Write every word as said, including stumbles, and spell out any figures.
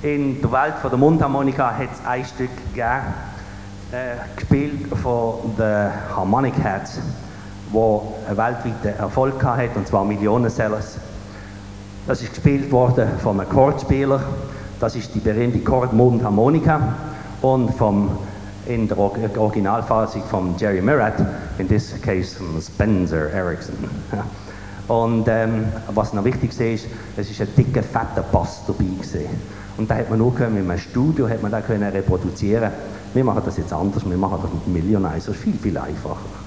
In der Welt von der Mundharmonika hat es ein Stück gegeben, äh, gespielt von den Harmonic Heads, wo einen weltweiten Erfolg hatte, und zwar Millionen-Sellers. Das ist gespielt worden von einem Chordspieler, das ist die berühmte Chord-Mundharmonika, und vom, in der Originalfassung von Jerry Murat, in this case von Spencer Erickson. Und ähm, was noch wichtig ist, es ist ein dicker, fetter Bass dabei gewesen. Und da hat man nur können, in einem Studio hat man da können reproduzieren. Wir machen das jetzt anders, wir machen das mit Millionizer, viel, viel einfacher.